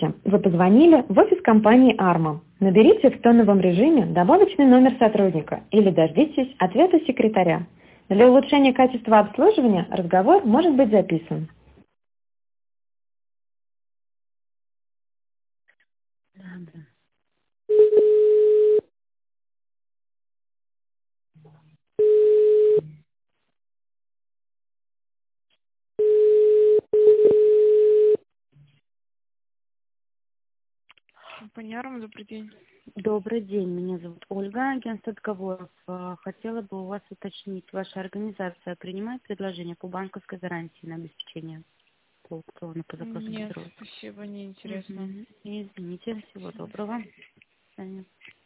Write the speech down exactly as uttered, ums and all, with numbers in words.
Вы позвонили в офис компании «Арма». Наберите в тоновом режиме добавочный номер сотрудника или дождитесь ответа секретаря. Для улучшения качества обслуживания разговор может быть записан. Ладно. Компания «Арма», добрый день. Добрый день, меня зовут Ольга, агентство договоров. А, Хотела бы у вас уточнить, ваша организация принимает предложения по банковской гарантии на обеспечение по аукциону по запросу Нет, бедро? спасибо, не интересно. Извините, всего доброго. До свидания.